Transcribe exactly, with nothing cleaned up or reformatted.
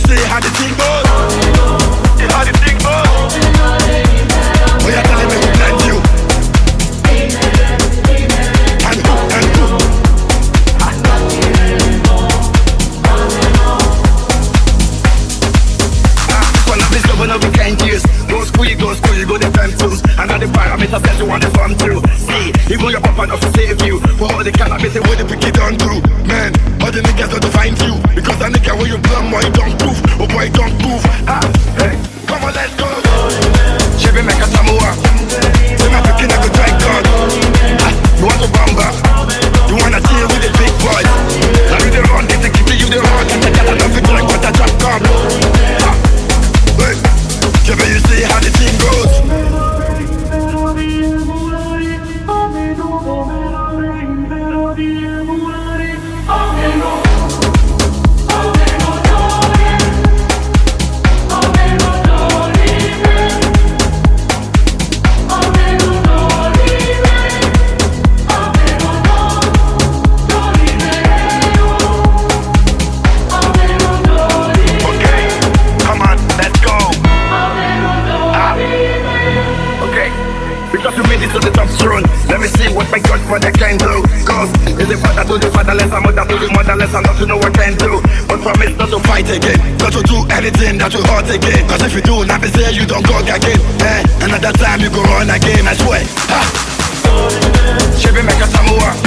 see how the thing goes? See how the thing goes? Oh, you're telling me who blend you? And who, and who? Over the weekend years, go school, you go school, you go the time tools. And now the parameters that you want to farm through. See, even your papa not to save you. For all the cannabis, they would the pick it on through. Man, all the niggas don't find you. Because the nigga when you plumb, boy, don't prove. Oh boy, don't move. Ah, hey, come on, let's go. Chevy make a Samoa. Say my picking, I go try God. Ah, you want to bamba? You wanna chill with the big boys? Now you the run, they take it to you the run. And the cat I don't feel like what I drop come. Ah. Hey, can you see how the thing goes? Let me see what my Godfather can do. Cause is the father to the fatherless, a mother to the motherless, and not to know what I can do. But promise not to fight again, not to do anything that will hurt again. Cause if you do, not be say you don't go again. Eh, another time you go run again, I swear. Ha! Chevy make a Samoa.